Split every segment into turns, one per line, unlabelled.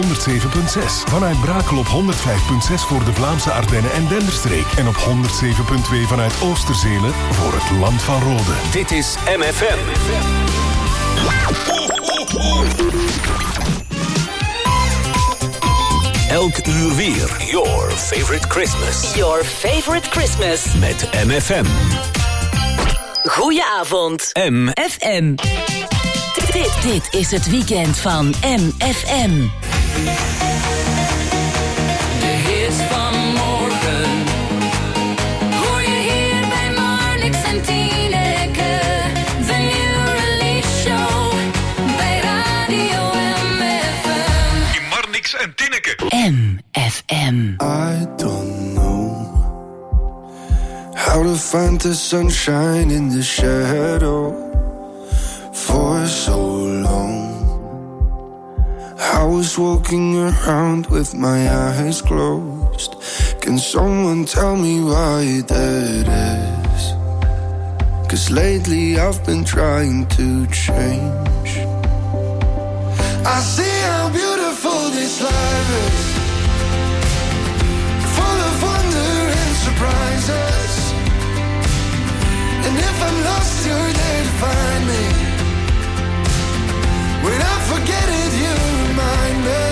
107.6. Vanuit Brakel op 105.6 voor de Vlaamse Ardennen en Denderstreek. En op 107.2 vanuit Oosterzelen voor het Land van Rode.
Dit is MFM. Elk uur weer. Your favorite Christmas.
Your favorite Christmas.
Met MFM.
Goedenavond.
MFM.
Dit is het weekend van MFM.
De hits van morgen hoor je hier bij Marnix en Tineke. The New Release Show bij Radio MFM.
Marnix en Tineke.
MFM.
I don't know how to find the sunshine in the shadow for so long. I was walking around with my eyes closed. Can someone tell me why that is? 'Cause lately I've been trying to change. I see how beautiful this life is, full of wonder and surprises. And if I'm lost, you're there to find me. When I forget it, you remind me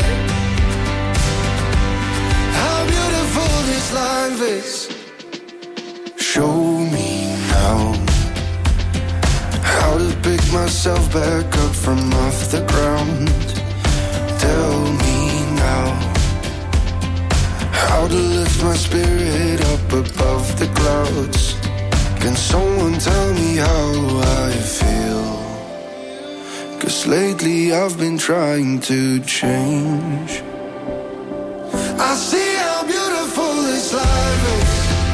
how beautiful this life is. Show me now how to pick myself back up from off the ground. Tell me now how to lift my spirit up above the clouds. Can someone tell me how I feel? 'Cause lately I've been trying to change. I see how beautiful this life is,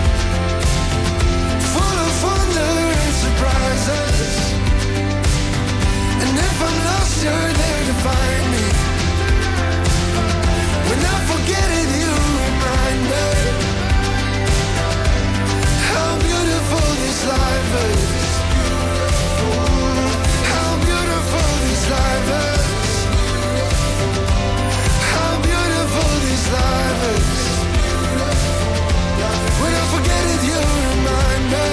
full of wonder and surprises. And if I'm lost, you're there to find me. When I forget it, you remind me how beautiful this life is. How beautiful this life is. How beautiful this life is. When I forget it, you remind me.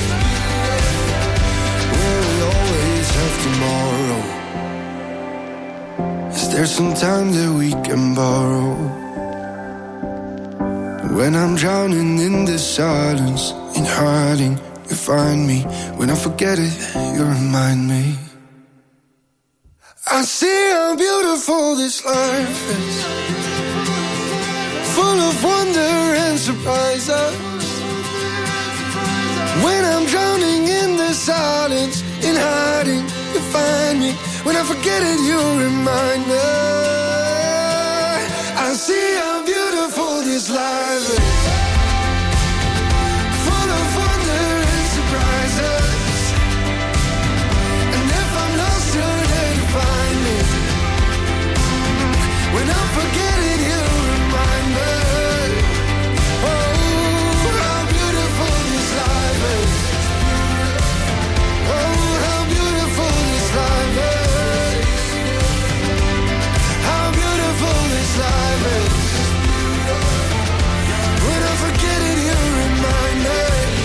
Will we always have tomorrow? Is there some time that we can borrow? When I'm drowning in the silence, in hiding, you find me. When I forget it, you remind me. I see how beautiful this life is, full of wonder and surprises. When I'm drowning in the silence, in hiding, you find me. When I forget it, you remind me. I see how beautiful this life is, full of wonder and surprises. And if I'm lost, you're there to find me. When I forget it, you remind me. Oh, how beautiful this life is. Oh, how beautiful this life is. How beautiful this life is. When I forget it, you remind me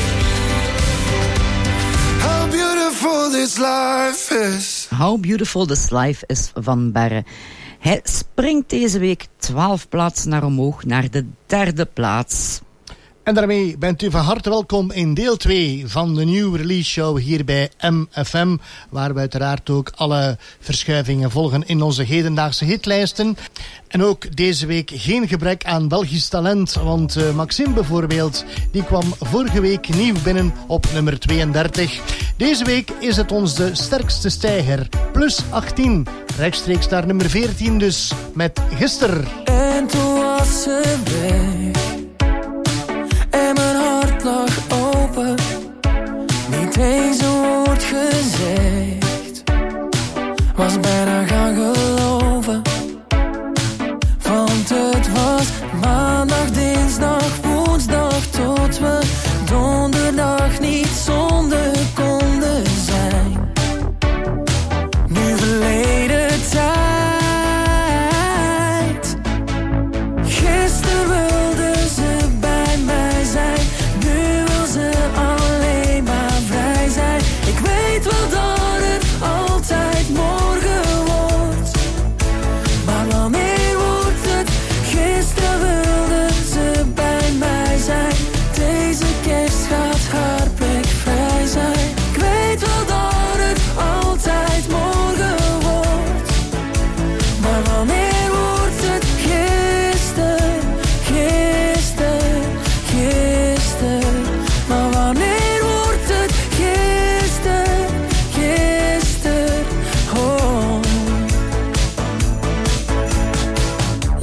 how beautiful this life is.
How Beautiful This Life is van Barre. Hij springt deze week 12 plaatsen naar omhoog, naar de 3e plaats.
En daarmee bent u van harte welkom in deel 2 van de New Release Show hier bij MFM, waar we uiteraard ook alle verschuivingen volgen in onze hedendaagse hitlijsten. En ook deze week geen gebrek aan Belgisch talent, want Maxime bijvoorbeeld, die kwam vorige week nieuw binnen op nummer 32. Deze week is het ons de sterkste stijger, plus 18, rechtstreeks naar nummer 14 dus, met Gister.
En toen was ze weg en mijn hart lag open, niet eens een woord gezegd, was bijna gaan geloven. Want het was maandag, dinsdag, woensdag, tot we donderdag niet zonder konden zijn. Nu verleden tijd,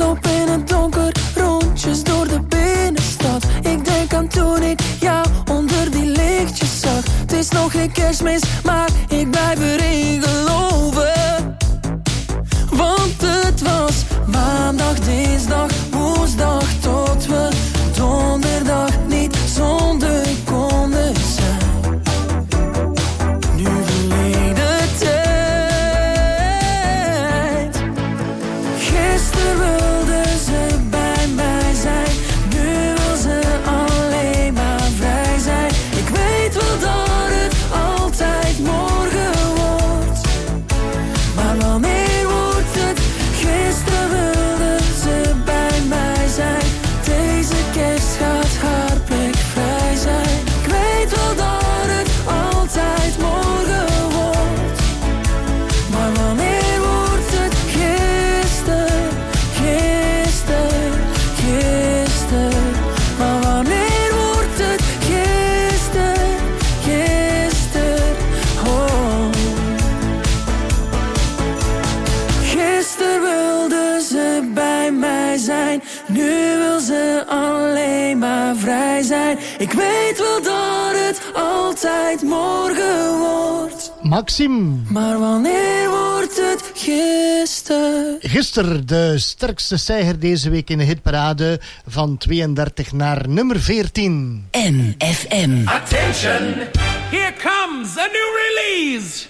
Loop in het donker, rondjes door de binnenstad. Ik denk aan toen ik jou onder die lichtjes zag. Het is nog geen Kerstmis, maar ik blijf erin geloven. Want het was maandag, dinsdag, woensdag, tot we donderdag niet zonder konden zijn. Nu verleden tijd. Gisteren wilde ze bij mij zijn, nu wil ze alleen maar vrij zijn. Ik weet wel dat het altijd morgen wordt, maar wanneer wordt het? Gisteren wilde ze bij mij zijn, deze kerst gaat haar plek vrij zijn. Ik weet wel dat het altijd morgen wordt, maar wanneer wordt het? Gisteren, gisteren, gisteren. Maar wanneer wordt het? Gisteren, gisteren, oh. Gisteren wilde ze bij mij zijn, nu wil ze alleen maar vrij zijn. Ik weet wel dat het altijd morgen wordt,
Maxime.
maar wanneer wordt het? Gisteren.
Gisteren de sterkste stijger deze week in de hitparade, van 32 naar nummer 14.
MFM.
Attention! Here comes a new release!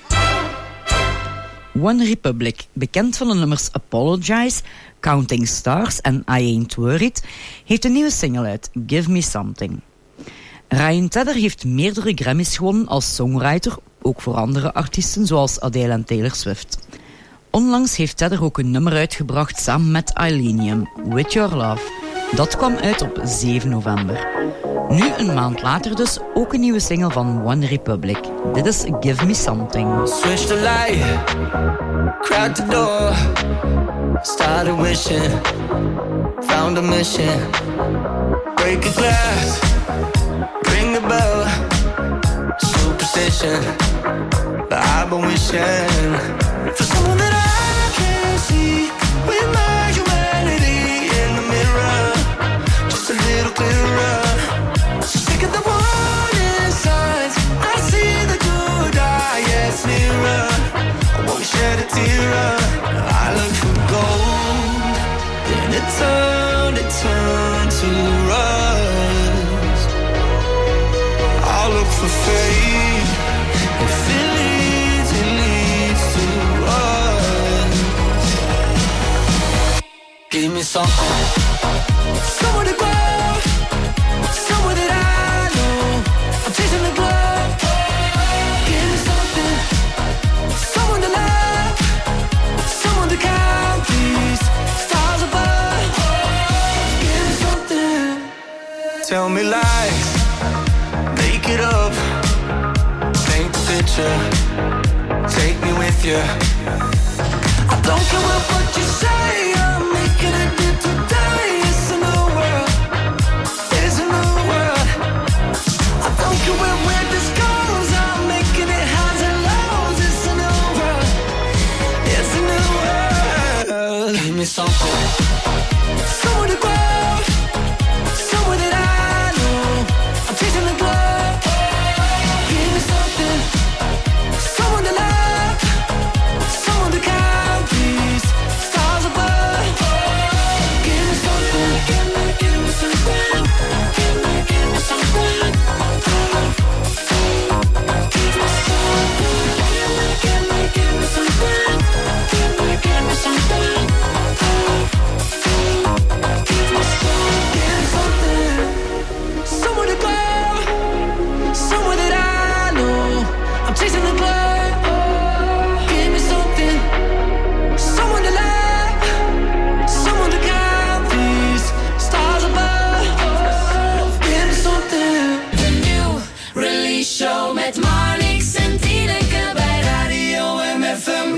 One Republic, bekend van de nummers Apologize, Counting Stars en I Ain't Worried, heeft een nieuwe single uit, Give Me Something. Ryan Tedder heeft meerdere Grammys gewonnen als songwriter, ook voor andere artiesten zoals Adele en Taylor Swift. Onlangs heeft Tedder ook een nummer uitgebracht samen met Illenium, With Your Love. Dat kwam uit op 7 november. Nu, een maand later dus, ook een nieuwe single van One Republic. Dit is Give Me Something.
Switched the light, cracked the door, started wishing, found a mission. Break a glass, ring the bell, superstition, but I've been wishing for someone that I can see with my humanity in the mirror, just a little clearer. So sick of the warning signs, I see the good eye, yes, nearer. I won't shed a tear. I look for gold, then it turned to rust. I look for faith, if it leads to us. Give me something, someone to grow, someone that I know. I'm chasing the glow. Give me something, someone to love, someone to count these stars above. Give me something. Tell me lies, make it up, paint the picture, take me with you. I don't care what you say, I'm making it live today. It's a new world, it's a new world. I don't care where this goes, I'm making it highs and lows. It's a new world, it's a new world. Give me something, someone to grow, someone that I know. I'm chasing the glow. Give me something, someone to love, someone to count these stars above. Give me something, give me something, give me something. Give me something, give me something, give me something. Give me something, someone to go, someone that I know. I'm chasing the glow. Give me something, someone to love, someone to count these stars above. Give me something.
De nieuw release show met Marnix en Tineke bij Radio MFM.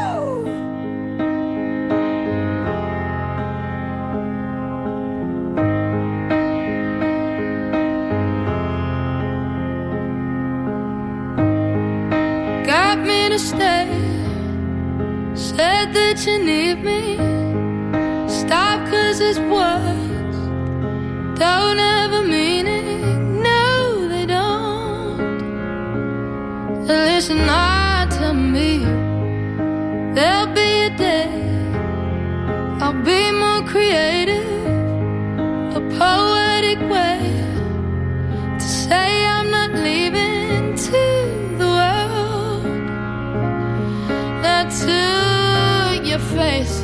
Got me to stay, said that you need me. Stop 'cause his words don't have a meaning. No, they don't. Listen hard to me. There'll be a day I'll be more creative, a poetic way to say I'm not leaving to the world. Not to your face.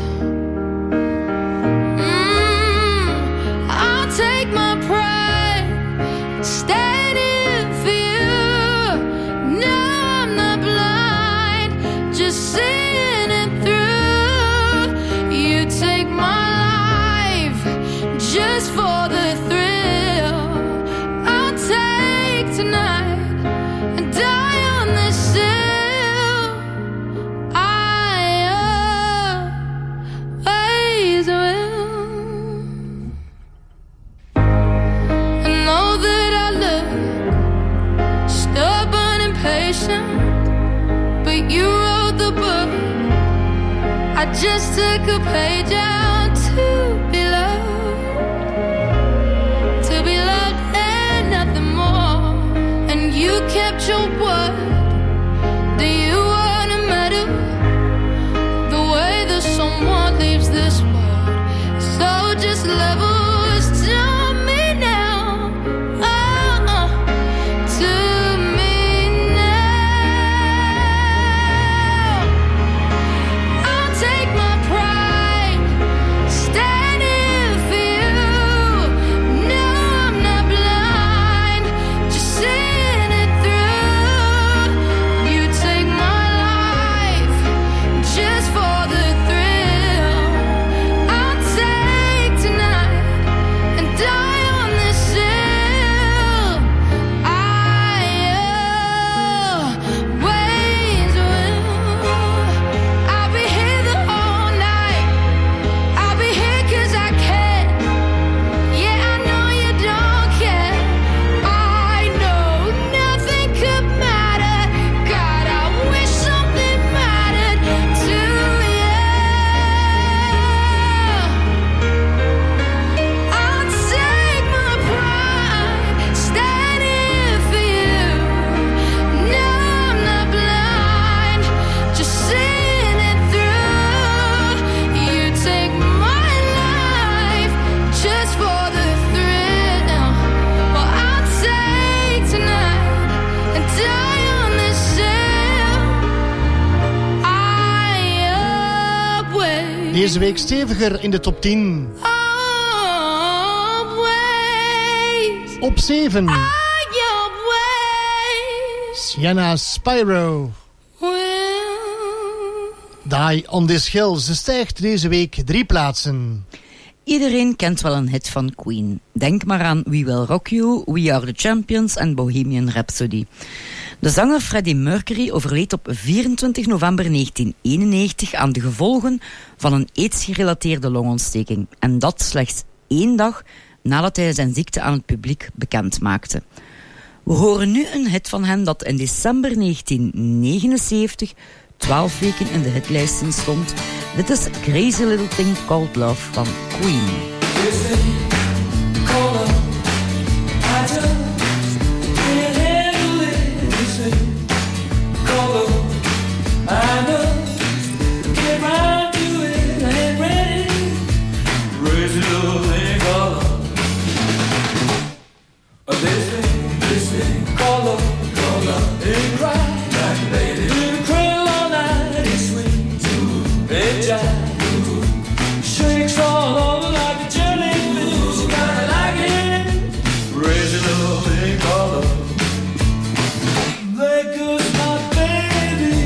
I'll take my pride, standing for you. No, I'm not blind, just seeing it through. You take my life just for the thrill. I'll take tonight and die on this hill. I always will. I know that I look stubborn and patient, but you wrote the book. I just took a page out to be loved and nothing more. And you kept your word. Do you want a medal? The way that someone leaves this world. So just levels to me now. Oh, to me now. I'll take my pride, standing for you. No, I'm not blind, just seeing it through. You take my life just for the thrill. I'll take tonight and die on this hill. I always will. I'll be here the whole night. I'll be here 'cause I can. Yeah, I know you don't care. I know nothing could matter. God, I wish something mattered to you. I'll take my pride, standing for you. No, I'm not blind, just seeing it through. You take my life just for the thrill. Well, I'll take tonight and die on this hill. I always,
Deze week steviger in de top 10.
always,
Op 7.
always
Sienna Spyro.
will.
Die on this hill. Ze stijgt deze week 3 plaatsen.
Iedereen kent wel een hit van Queen. Denk maar aan We Will Rock You, We Are The Champions en Bohemian Rhapsody. De zanger Freddie Mercury overleed op 24 november 1991 aan de gevolgen van een AIDS-gerelateerde longontsteking. En dat slechts 1 dag nadat hij zijn ziekte aan het publiek bekend maakte. We horen nu een hit van hem dat in december 1979 12 weken in de hitlijsten stond. Dit is Crazy Little Thing Called Love van Queen.
Shakes all over like a jelly fish. You gotta like it. Crazy little thing called love. There goes my baby.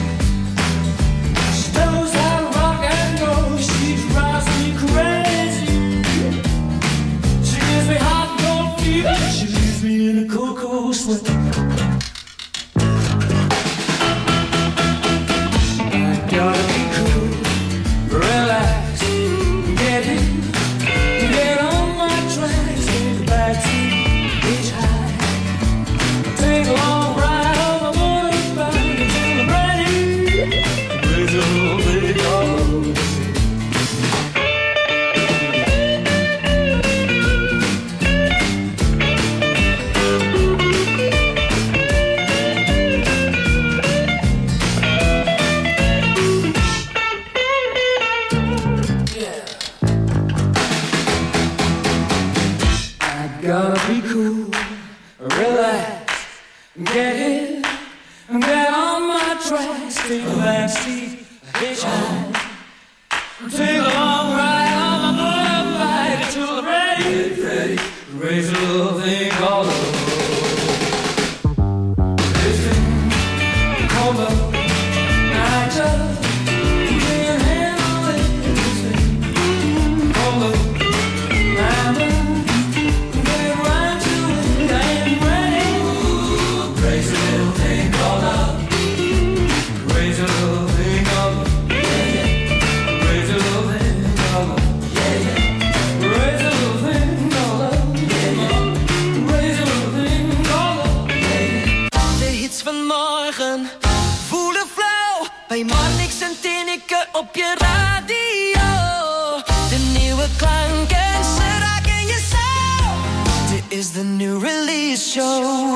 She knows how to rock and roll. She drives me crazy. She gives me hot and cold fever. She leaves me gotta be cool, relax, get hit, get on my tracks, take a back seat, hitchhike, take a long ride on my motorbike until I'm ready, raise a little thing called love. This thing called love, I just lay your hand on it. This thing called love, I'm get right to it, I ain't ready. Raise a little thing called love, raise a little thing called love. Raise a little thing called love. Raise a little thing called love. Raise a little thing called love.
De hits van morgen voelen flauw bij Marnix en Tineke op je radio. De nieuwe klanken, ze raken je zo. Dit is de New Release Show.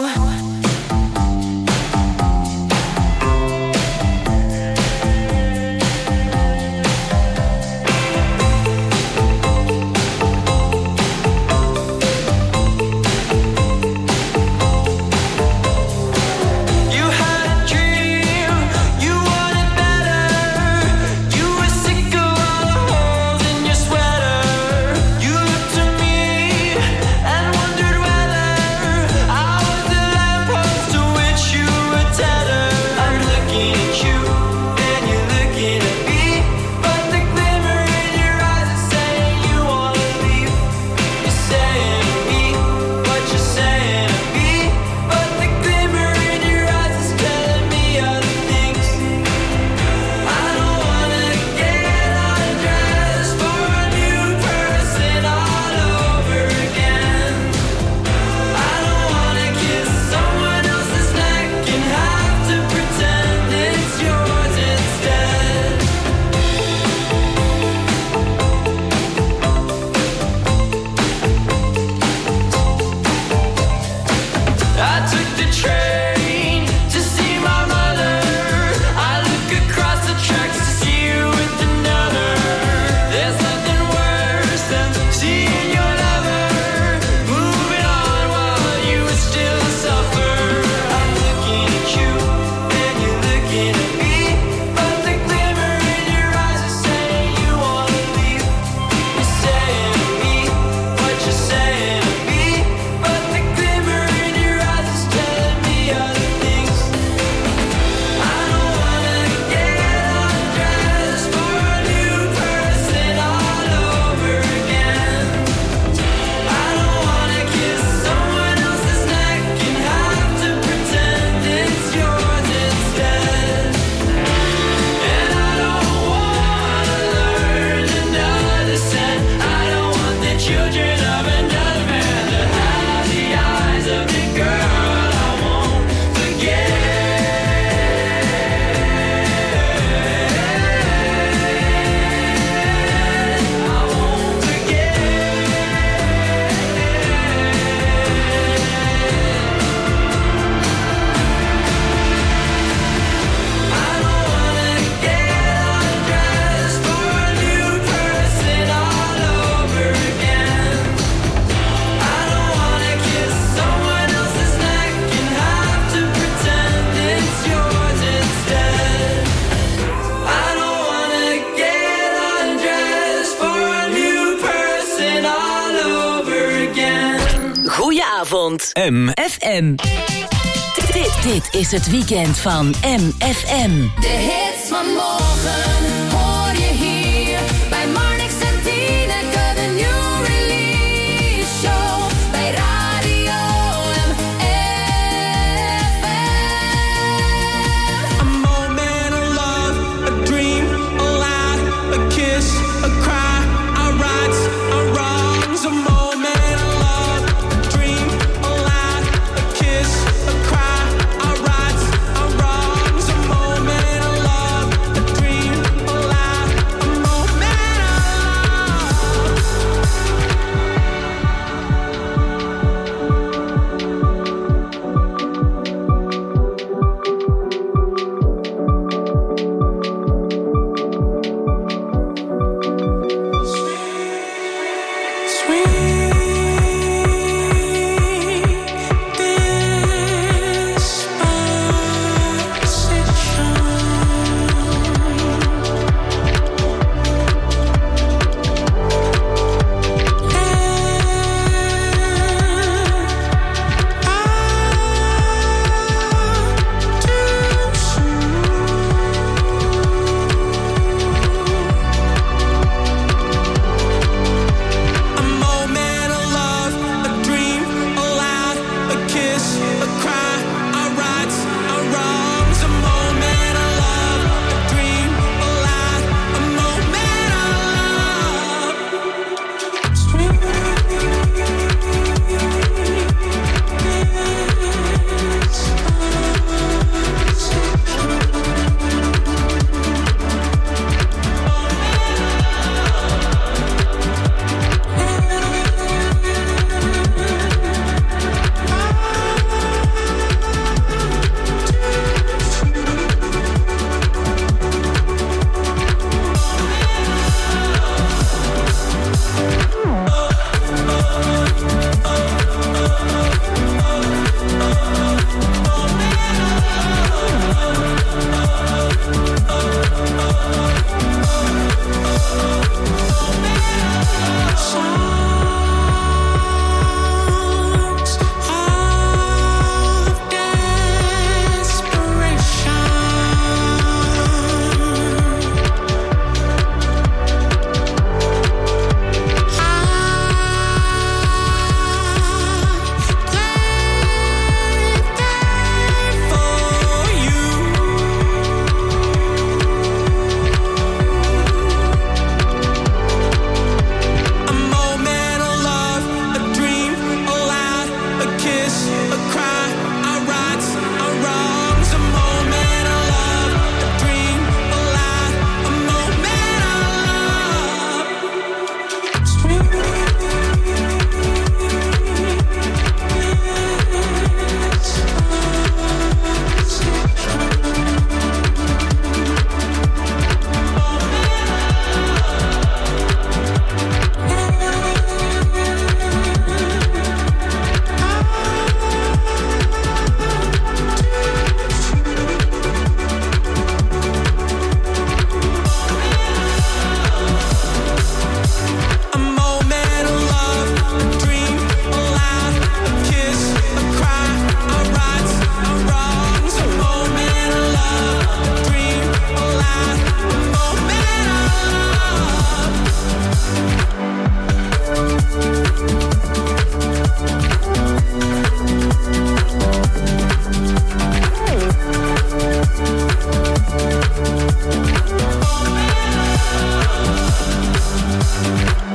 You had a dream, you wanted better. You were sick of all the holes in your sweater. You looked to me and wondered whether I was the lamppost to which you were tethered. I'm looking at you and you're looking at me, but the glimmer in your eyes is saying you wanna leave. You're saying to me what you're saying to me, but the glimmer in your eyes is telling me other things. I don't wanna get undressed for a new person all over again. I don't wanna kiss someone else's neck and have to pretend it's yours instead. I took the train to see my mother. I look across the tracks to see you with another. There's nothing worse than seeing your lover moving on while you would still suffer. I'm looking at you and you're looking at me, but the glimmer in your eyes is saying you wanna leave. You're saying to me what you're saying to me, but the glimmer in your eyes is telling me other things. I don't wanna get undressed for a new person all over again. I don't wanna kiss someone else's neck and have to pretend it's yours instead. And I don't wanna learn another scent. I don't want the children of another man to have the eyes of the girl I won't forget. I won't forget. I don't wanna get undressed for a new person all over again. I don't wanna kiss someone else's neck and have to pretend it's yours instead. I don't wanna get undressed for a new person all over again.
Goedenavond.
MFM.
Dit is het weekend van MFM.
De hits van morgen hoor je hier bij Marnix en Tineke, de New Release Show bij Radio MFM.
A moment of love, a dream, a lie, a kiss, a cry, our rights, our wrongs. A moment of love, a dream, a lie, a kiss, a cry, our rights, our wrongs. A moment of love, a dream, a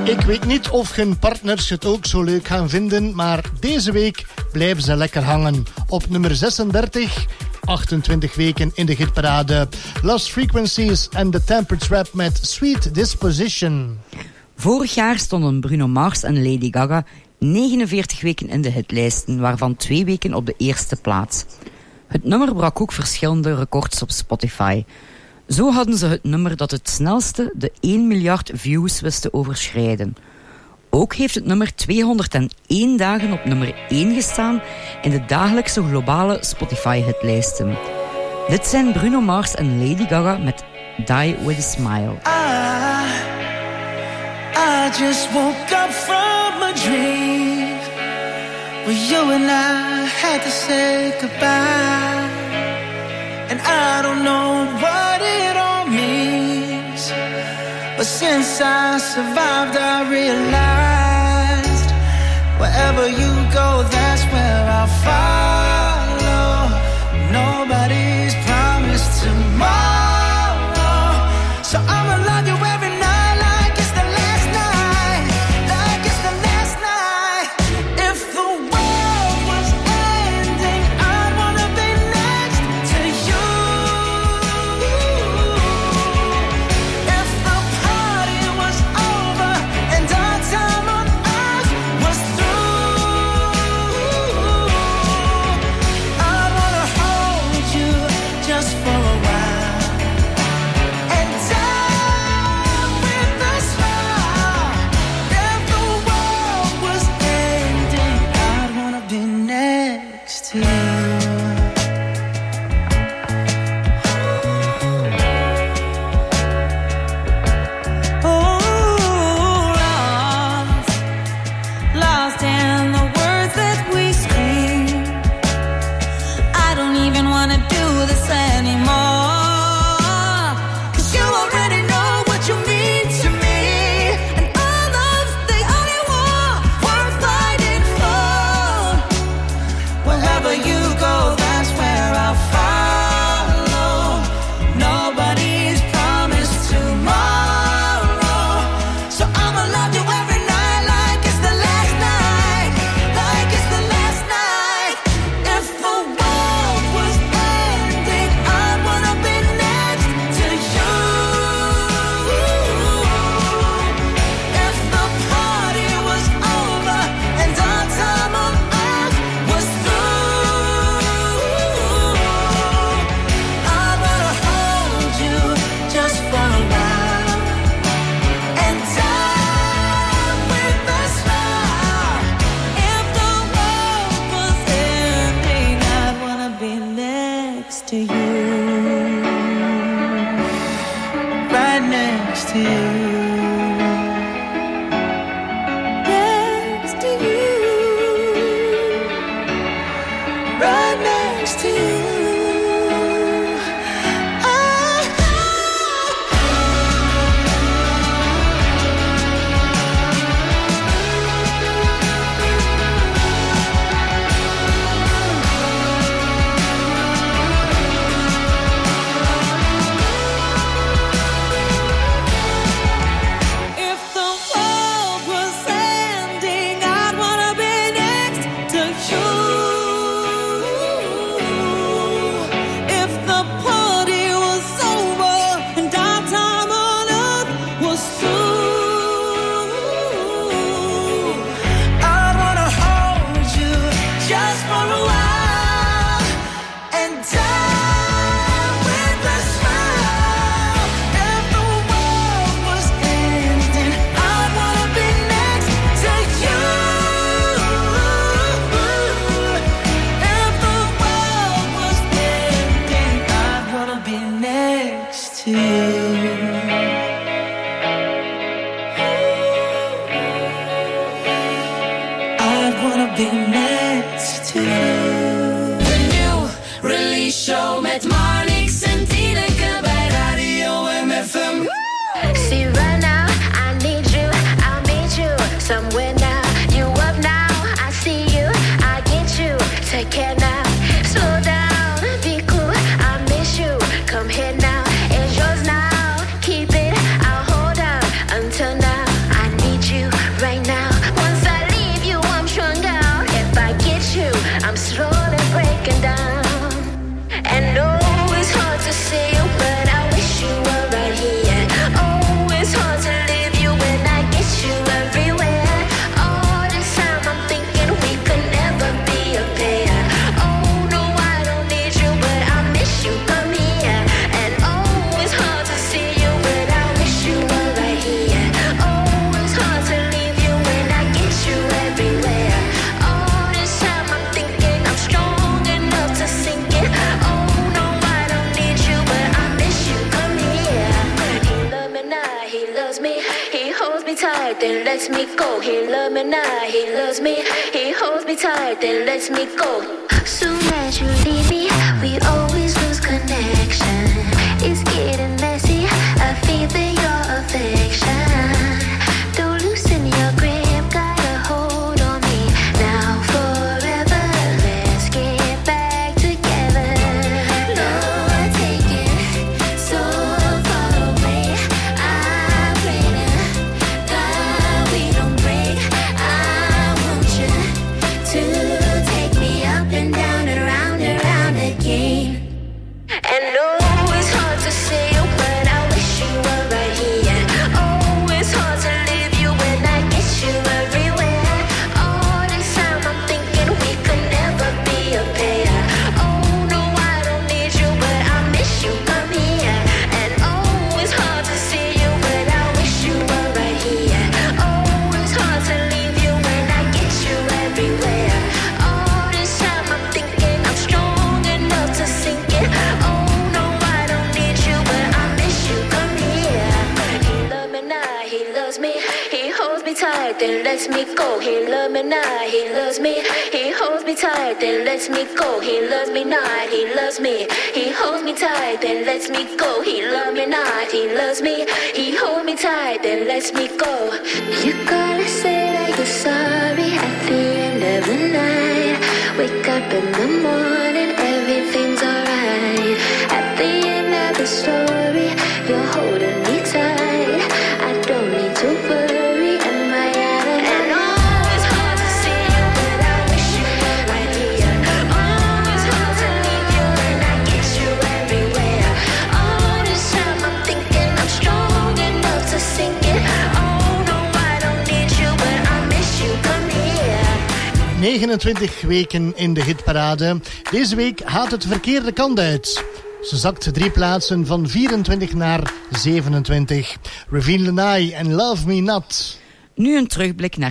Ik weet niet of hun partners het ook zo leuk gaan vinden, maar deze week blijven ze lekker hangen. Op nummer 36, 28 weken in de hitparade. Lost Frequencies en The Tempered Trap met Sweet Disposition.
Vorig jaar stonden Bruno Mars en Lady Gaga 49 weken in de hitlijsten, waarvan 2 weken op de eerste plaats. Het nummer brak ook verschillende records op Spotify. Zo hadden ze het nummer dat het snelste de 1 miljard views wist te overschrijden. Ook heeft het nummer 201 dagen op nummer 1 gestaan in de dagelijkse globale Spotify-hitlijsten. Dit zijn Bruno Mars en Lady Gaga met Die With A Smile.
I just woke up from a dream where you and I had to say goodbye. And I don't know what it all means, but since I survived I realized wherever you go, that's where I'll follow. Nobody's promised tomorrow, so I'ma love you every night like it's the last night, like it's the last night. If the world was ending, I'd wanna be next to you. If the party was over and our time on earth was through, I'd wanna hold you just for a while and die with a smile. If the world was ending, I'd wanna be next to you. Lost in the words that we scream. I don't even wanna do this anymore, 'cause you already know what you mean to me, and all love's the only war worth fighting for. Wherever you go, that's where I'll follow. Nobody's promised tomorrow, so I'ma love you every night like it's the last night, like it's the last night. If the world was ending, I'd wanna be next to you. If the party was over and our time on earth was through, I'd wanna hold you just for a while and die with a smile. If the world was ending, I'd wanna be next to you, right next to you, next to you, right next to you. If the world was ending, I'd wanna be next to you. If the party was over and our time on earth was through, I'd wanna hold you just for a while and die with a smile. If the world was ending, I'd wanna be next to you. If the world was ending, I'd wanna be next to you. I'd wanna be next to you.
De nieuw release show met Marnix en Tineke bij Radio MFM.
See right now, I need you, I'll meet you somewhere now. You up now, I see you, I get you. Take care now, slow down, be cool, I miss you. Come here now, it's yours now. Keep it, I'll hold on until now. I need you. lets me go. He love me now, he loves me. He holds me tight, then lets me go. Soon as you leave me, we always lose connection. It's getting messy, I feel that your affection. Don't loosen your grip, got a hold on me. Now forever, let's get back together. Lord, take it so far away. I pray to God we don't break. I want you to take me up and down and round again. And no, it's hard to say you, but I wish you were right here. Oh, it's hard to leave you when I get you everywhere. All this time I'm thinking we could never be a pair. Oh, no, I don't need you, but I miss you, come here. And oh, it's hard to see you, but I wish you were right here. Oh, it's hard to leave you when I get you everywhere. All this time I'm thinking I'm strong enough to sink it. Oh, no, I don't need you, but I miss you, come here. He love me now, he loves me. He holds me tight, then lets me go. He love me now, he loves me. He holds me tight, then lets me go. He loves me not, he loves me. He holds me tight, then lets me go. He love me not, he loves me. He holds me tight, then lets me go. You gotta say that you're sorry at the end of the night. Wake up in the morning, everything's alright. At the end of the story, you're holding me tight. I don't need to worry, am I out of hand? Oh, it's hard to see you, but I wish you were right here. Oh, it's hard to leave you when I get you everywhere. All this time I'm thinking I'm strong enough to sink it. Oh, no, I don't need you, but I miss you, come here.
29 weken in de hitparade. Deze week gaat het de verkeerde kant uit. Ze zakt 3 plaatsen van 24 naar 27. Ravine Lanai en Love Me Not.
Nu een terugblik naar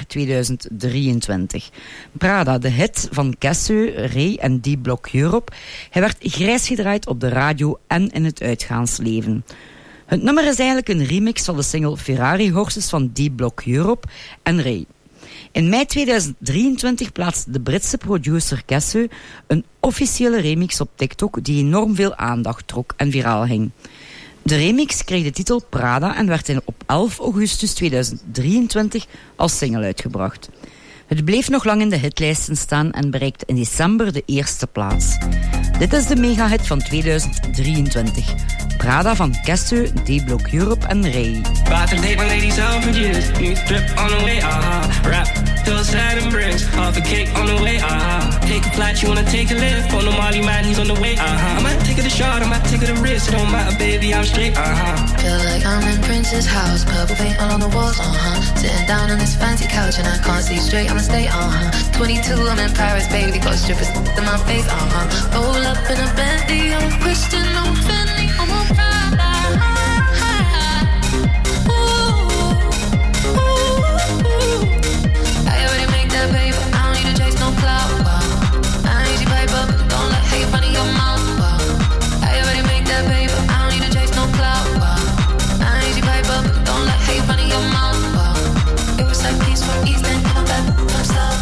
2023. Prada, de hit van Cassio, Ray en D-Block Europe. Hij werd grijs gedraaid op de radio en in het uitgaansleven. Het nummer is eigenlijk een remix van de single Ferrari Horses van D-Block Europe en Ray. In mei 2023 plaatste de Britse producer Cassio een officiële remix op TikTok die enorm veel aandacht trok en viraal ging. De remix kreeg de titel Prada en werd op 11 augustus 2023 als single uitgebracht. Het bleef nog lang in de hitlijsten staan en bereikte in december de eerste plaats. Dit is de megahit van 2023. Prada van Cassio, D-Block Europe en Ray.
About to date my ladies out for years. New drip on the way, Rap till sad and bricks. Half a cake on the way, Take a flight, you wanna take a lift. On the Molly man, he's on the way, I might take it a shot, I might take it a risk. It don't matter, baby, I'm straight,
Feel like I'm in Prince's house. Purple paint all on the walls, Sitting down on this fancy couch and I can't see straight, I'ma stay, 22, I'm in Paris, baby. Got strippers in my face, Roll up in a Bentley, I'm a Christian, I'm a Fendi, I'm a Prada. I already make that paper, I don't need to chase no clout. I ain't easy paper, don't let hate funny your mouth. I already make that paper, I don't need to chase no clout. I ain't easy paper, don't let hate funny your mouth. It was like peace from East End, come back from South.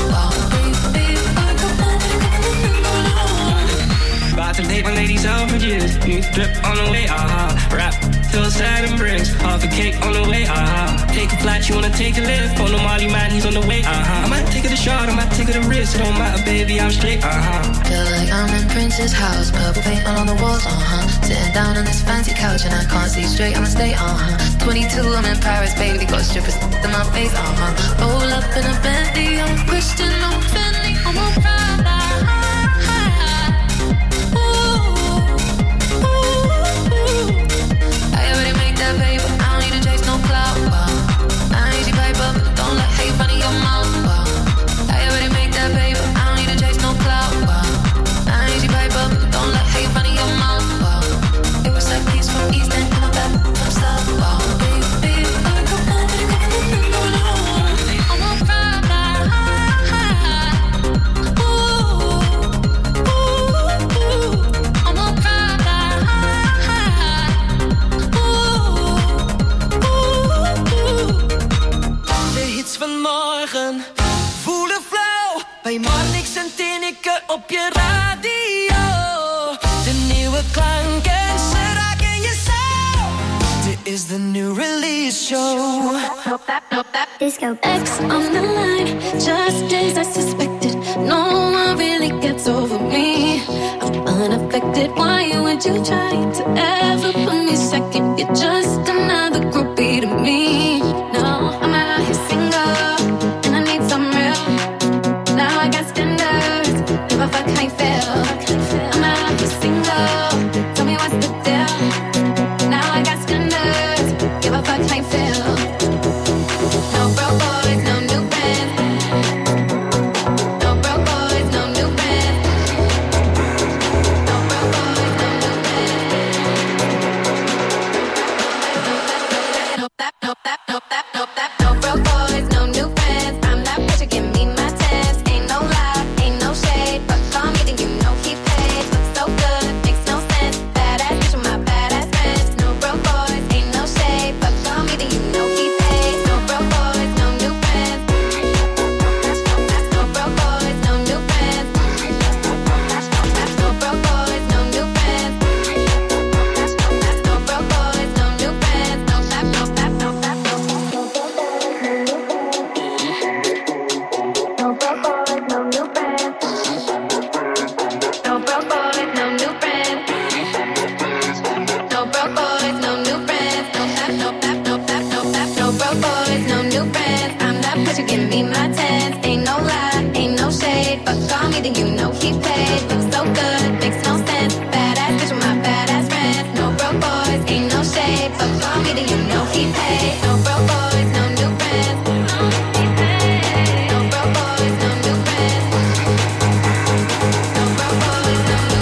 About to date my ladies out for years. New drip on the way, Rap till sad and bricks. Half a cake on the way, Take a flight, you wanna take a lift. On the Molly man, he's on the way, I might take it a shot, I might take it a risk. It don't matter, baby, I'm straight,
Feel like I'm in Prince's house. Purple paint all on the walls, Sitting down on this fancy couch and I can't see straight, I'ma stay, 22, I'm in Paris, baby. Got strippers in my face, Roll up in a Bentley, I'm a Christian, I'm a Fendi, I'm a Prada. I already make that paper, I don't need to chase no clout. I ain't easy paper, don't let hate funny your mouth. I already make that paper, I don't need to chase no clout. I ain't easy paper, don't let hate funny your mouth. It was like peace from East End, come back from South. Baby, I'm a Prada.
morgen. Voelen flauw, bij Marnix en Tineke op je radio. De nieuwe klanken, ze raken je zo. Dit is de New Release Show.
Disco X on the line, just as I suspected. No one really gets over me. I'm unaffected. Why would you try to ever put me second? You're just another groupie to me. No, I'm out here single, and I need some real. Now I got standards, give a fuck how you feel. I'm out here single, tell me what's the deal. Now I got standards, give a fuck how you feel. No broke boys, no new bands. No broke boys, no new bands. No broke boys, no new bands. No broke boys, no new bands. I'm not pressure, give me my test. Ain't no lie, ain't no shade, but call me then you know he paid. Looks so good, makes no sense. Badass bitch with my badass friends. No broke boys, ain't no shade, but call me then you know he paid. No broke boys, no new bands. No broke boys, no new bands. No broke boys, no new bands. No broke boys, no new bands. No tap, no tap, no tap, no tap. No broke boys, no new bands. No broke boys, no new bands. No broke boys, no new bands. No tap, no tap, no tap, no tap. No broke boys, no new bands. I'm not pressure, give me my tens. Ain't no lie, ain't no shade, but call me then you know he paid. Looks so good, makes no sense. Badass bitch with my badass friends. No broke boys, ain't no shade, but call me then you know he paid. No broke boys, no new bands. No broke boys, no new bands. No broke boys, no new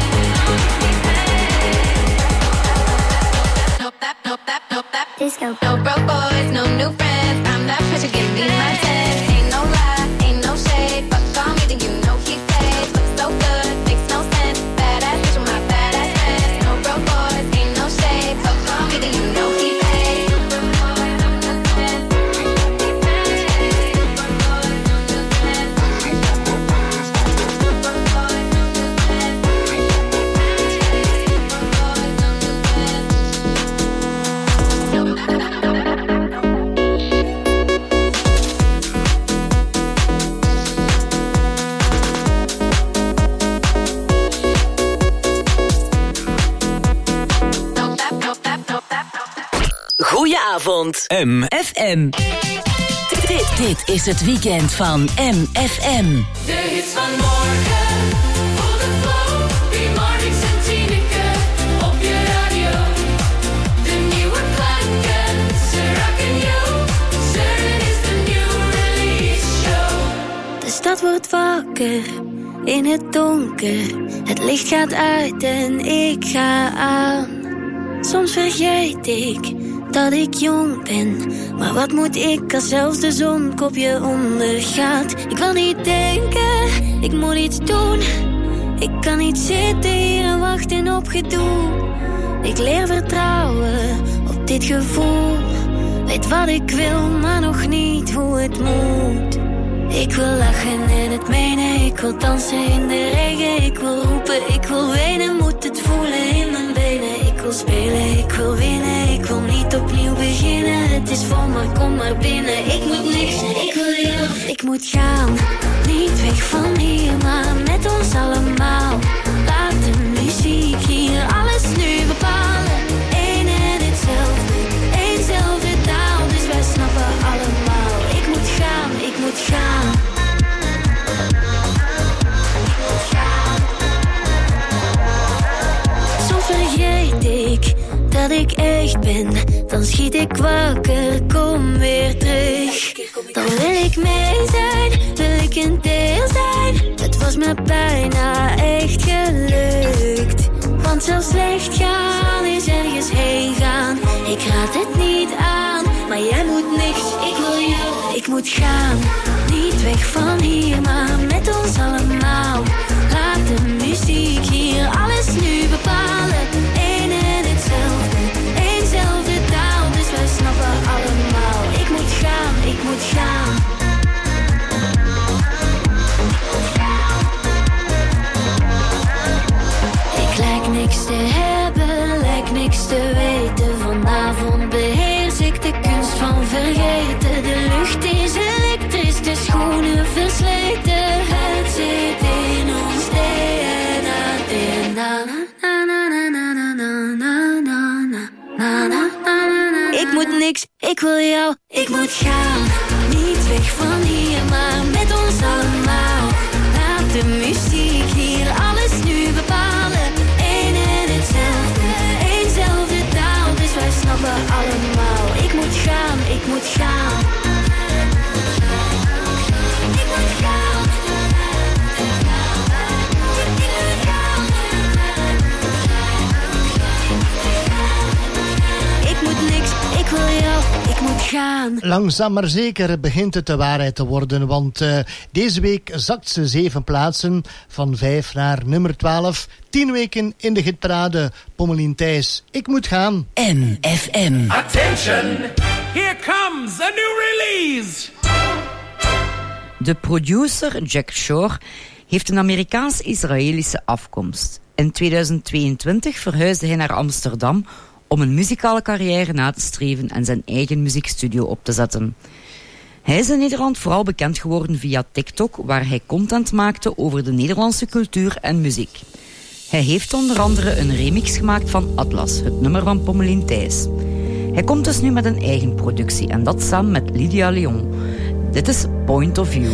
bands. No tap, no tap, no tap. Disco. No broke boys, no new friends. I'm not pressure, give me my test. Ain't no lie, ain't no shade, but call me then you know he paid. Looks so good, makes no sense. Badass bitch with my badass friends. No broke boys, ain't no shade, but call me then you know he paid.
Goedenavond.
MFM.
Dit is het weekend van MFM.
De hits van morgen, voor de flow, die Marnix en Tineke op je radio. De nieuwe klanken, ze raken you. Certain is de New Release Show.
De stad wordt wakker in het donker. Het licht gaat uit en ik ga aan. Soms vergeet ik dat ik jong ben. Maar wat moet ik als zelfs de zon kopje ondergaat? Ik wil niet denken, ik moet iets doen. Ik kan niet zitten hier en wachten op gedoe. Ik leer vertrouwen op dit gevoel. Weet wat ik wil, maar nog niet hoe het moet. Ik wil lachen en het menen. Ik wil dansen in de regen. Ik wil roepen, ik wil wenen. Moet het voelen in mijn benen. Ik wil spelen, ik wil winnen. Ik wil niet opnieuw beginnen. Het is vol, maar kom maar binnen. Ik moet niks, ik wil jou. Ik moet gaan, niet weg van hier, maar met ons allemaal. Laat de muziek hier alles nu bepalen. Eén en hetzelfde, éénzelfde taal. Dus wij snappen allemaal. Ik moet gaan, ik moet gaan. Soms vergeet ik dat ik echt ben. Dan schiet ik wakker, kom weer terug. Dan wil ik mee zijn, wil ik een deel zijn. Het was me bijna echt gelukt. Want zelfs slecht gaan is ergens heen gaan. Ik raad het niet aan, maar jij moet niks. Ik wil jou, ik moet gaan. Niet weg van hier, maar met ons allemaal. Laat de muziek hier alles nu bepalen. Eén en hetzelfde, éénzelfde taal. Dus wij snappen allemaal. Ik moet gaan, ik moet gaan. ik wil jou. Ik moet gaan, niet weg van hier, maar met ons allemaal. Laat de muziek hier alles nu bepalen. Eén en hetzelfde, éénzelfde taal, dus wij snappen allemaal. Ik moet gaan, ik moet gaan. Ik moet gaan. Ik moet niks, ik wil jou, ik moet gaan.
Langzaam maar zeker begint het de waarheid te worden, want deze week zakt ze 7 plaatsen, van 5 naar nummer 12. 10 weken in de hitparade. Pommelien Thijs, ik moet gaan.
MFM.
Attention! Here comes a new release!
De producer Jack Shore heeft een Amerikaans-Israëlische afkomst. In 2022 verhuisde hij naar Amsterdam om een muzikale carrière na te streven en zijn eigen muziekstudio op te zetten. Hij is in Nederland vooral bekend geworden via TikTok, waar hij content maakte over de Nederlandse cultuur en muziek. Hij heeft onder andere een remix gemaakt van Atlas, het nummer van Pommelien Thijs. Hij komt dus nu met een eigen productie en dat samen met Lydia Leon. Dit is Point of View.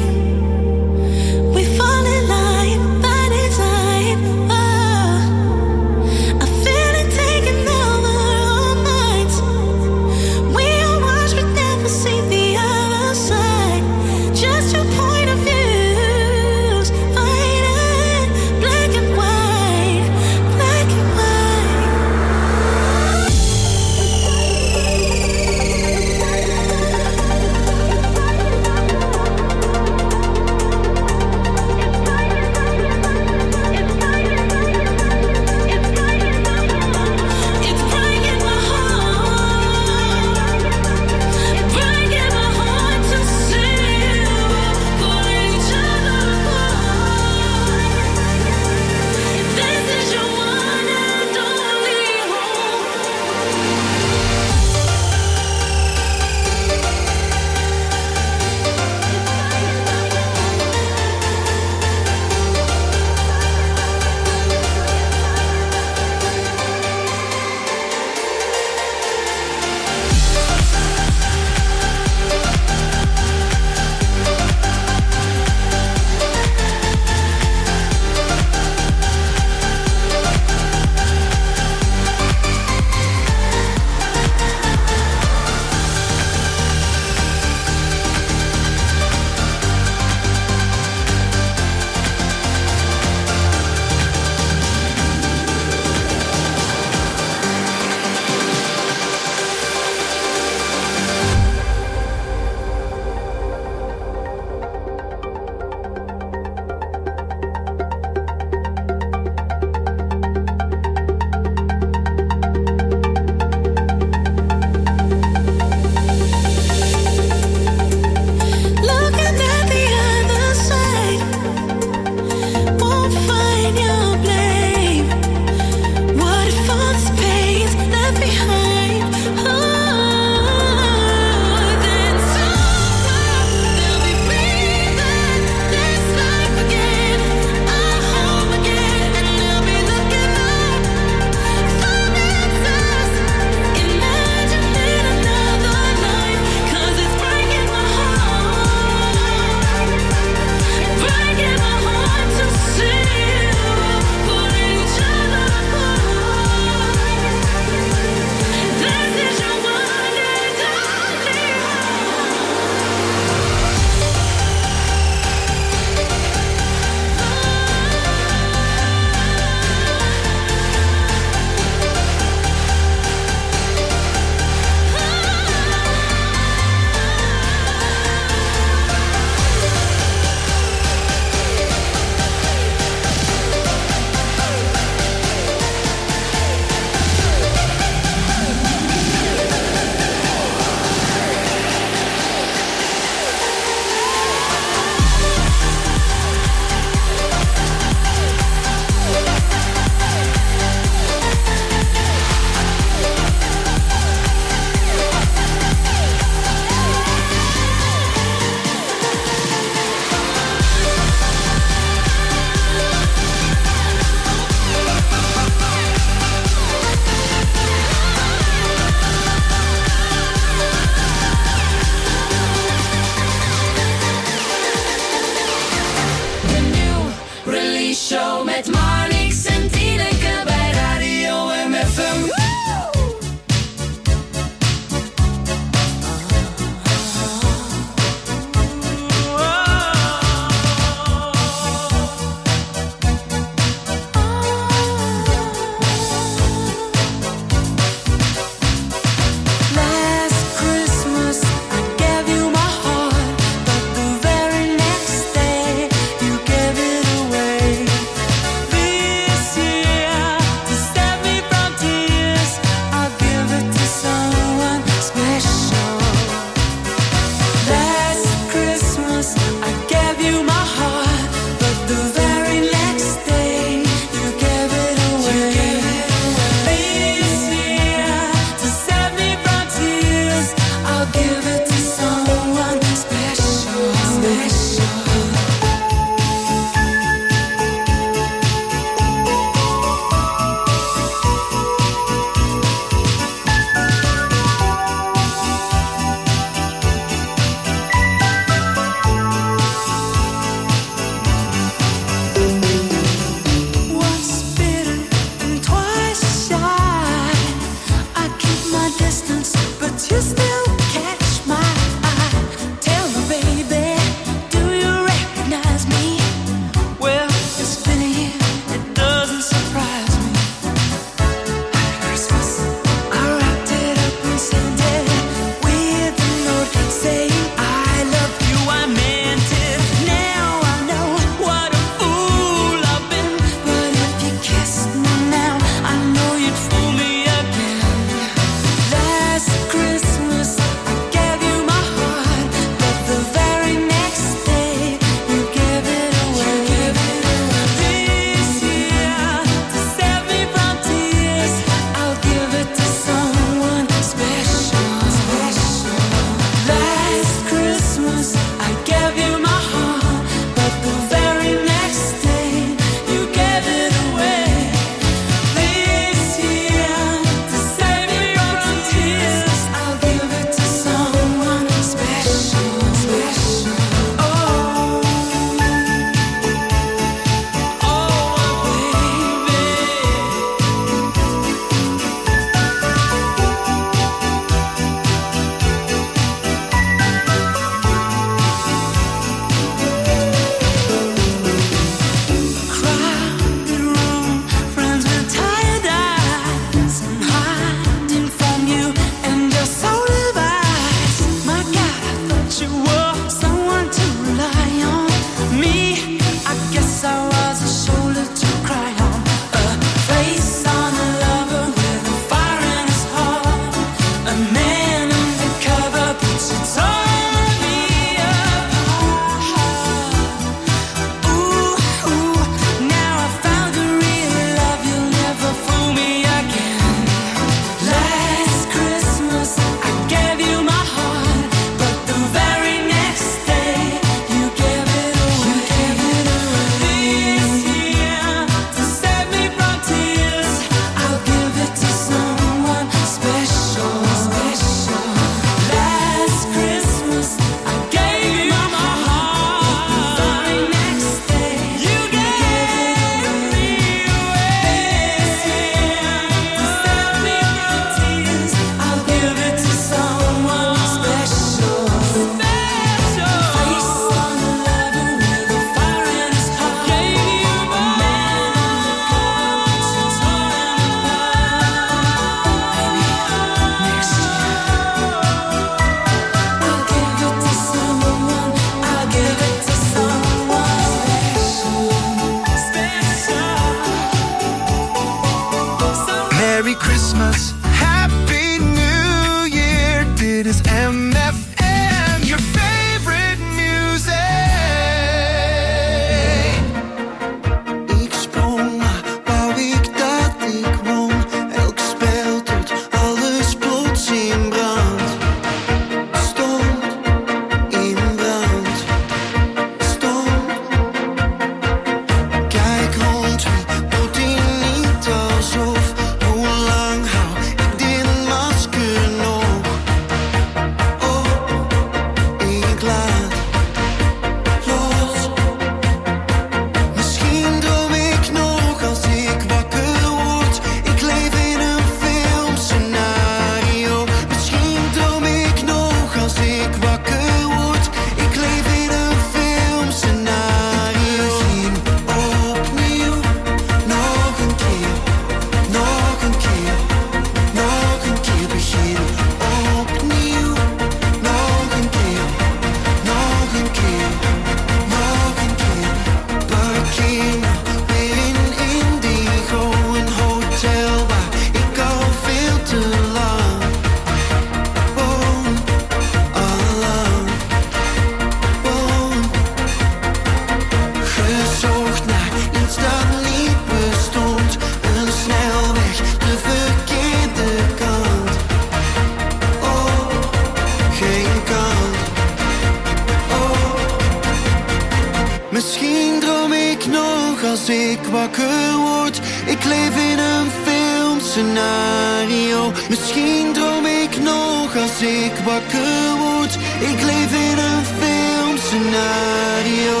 als ik wakker word. Ik leef in een filmscenario. Misschien droom ik nog als ik wakker word. Ik leef in een filmscenario.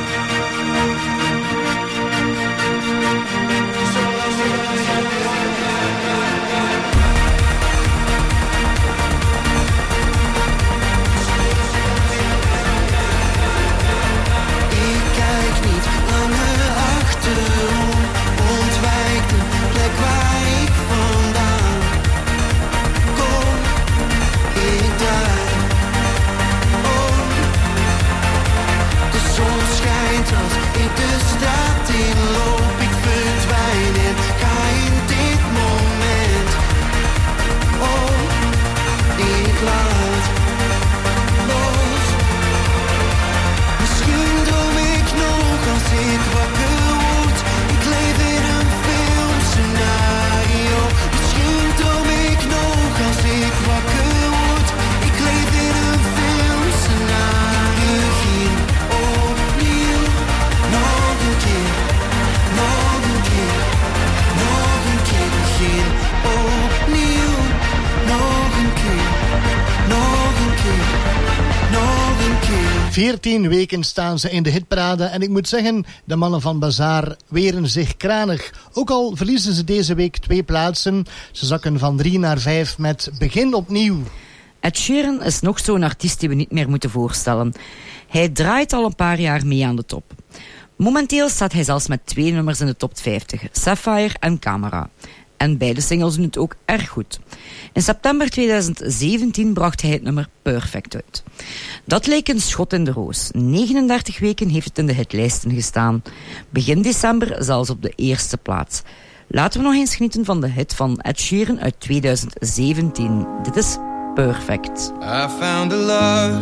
...14 weken staan ze in de hitparade en ik moet zeggen, de mannen van Bazaar weren zich kranig. Ook al verliezen ze deze week 2 plaatsen, ze zakken van 3 naar 5 met Begin opnieuw.
Ed Sheeran is nog zo'n artiest die we niet meer moeten voorstellen. Hij draait al een paar jaar mee aan de top. Momenteel staat hij zelfs met 2 nummers in de top 50, Sapphire en Camera. En beide singles doen het ook erg goed. In september 2017 bracht hij het nummer Perfect uit. Dat leek een schot in de roos. 39 weken heeft het in de hitlijsten gestaan. Begin december zelfs op de eerste plaats. Laten we nog eens genieten van de hit van Ed Sheeran uit 2017. Dit is Perfect.
I found a love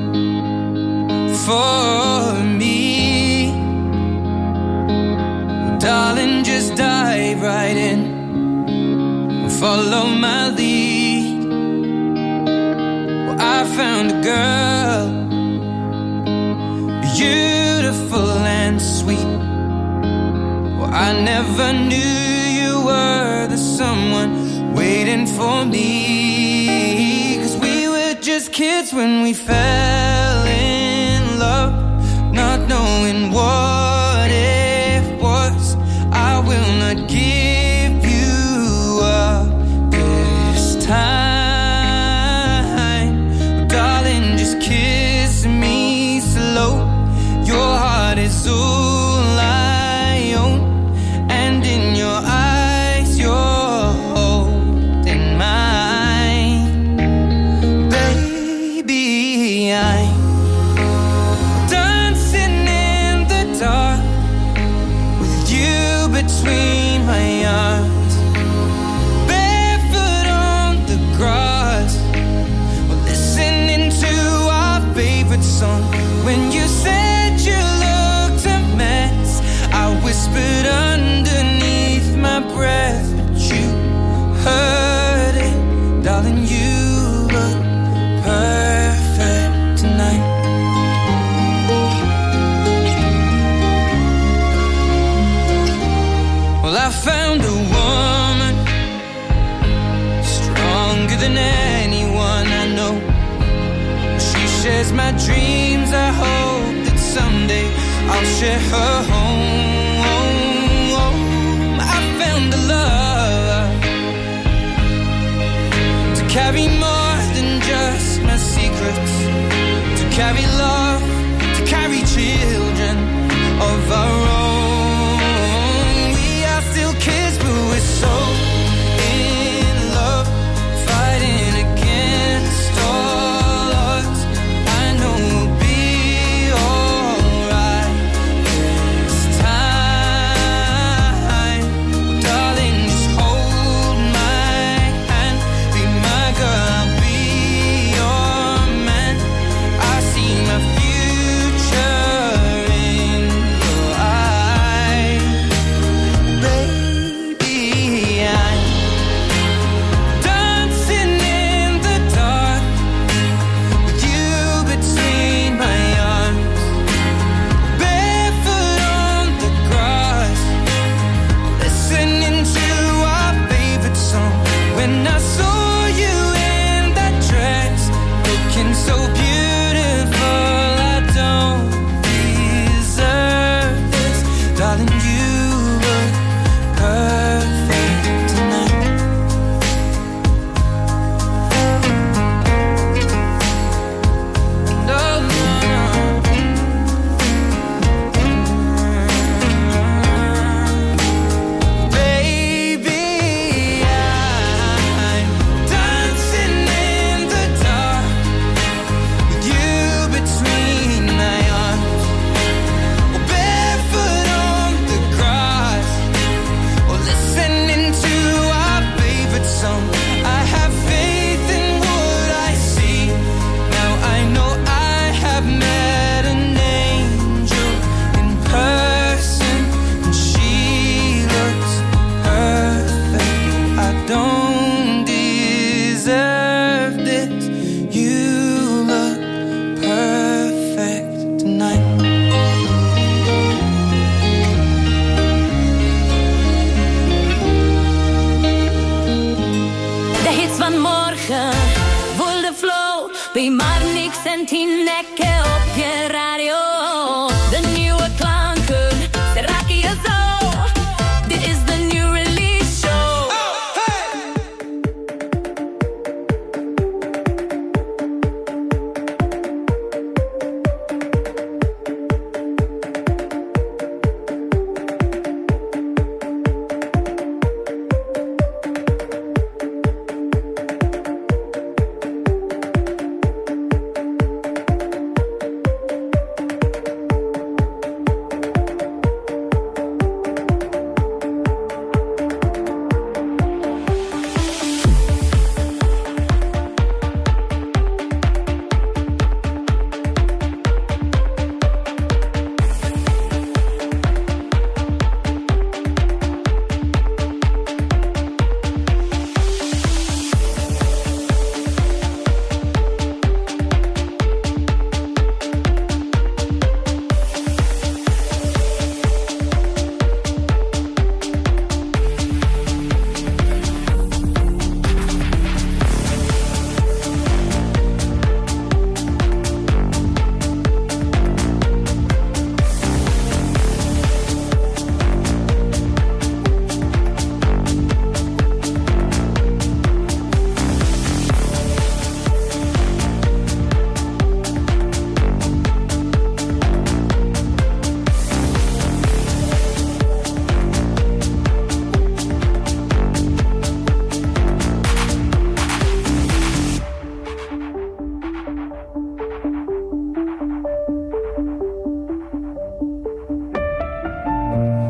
for me. Well, darling, just dive right in. Follow my lead. Well, I found a girl, beautiful and sweet. Well, I never knew you were the someone waiting for me. 'Cause we were just kids when we fell in love, not knowing what it was. I will not give you up time. Darling, just kiss me slow. Your heart is all I own, and in your eyes you're holding mine. Baby, I'm dancing in the dark with you between my arms. When you said you looked a mess, I whispered underneath my breath, but you heard it, darling. You look perfect tonight. Well, I found a woman stronger than anyone I know. Shares my dreams. I hope that someday I'll share her home. I found a love to carry more than just my secrets, to carry love, to carry children of our own. We are still kids, but we're so in love, fighting against all odds. I see my future in your eyes. so beautiful. I don't deserve this, darling. You look perfect tonight. No, no, no. Baby, I'm dancing in the dark with you between my arms, or barefoot on the grass, or listening to our favorite song. I have faith in what I see. Now I know I have met an angel in person, and she looks perfect. I don't deserve this. You look perfect tonight.
De hits van morgen, voel de flow. Bij maar niks en 10 nekken op je radio. De nieuwe klanken, ze raken je zo. Dit is de new release show.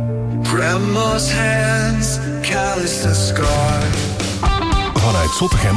Vanuit Zottegem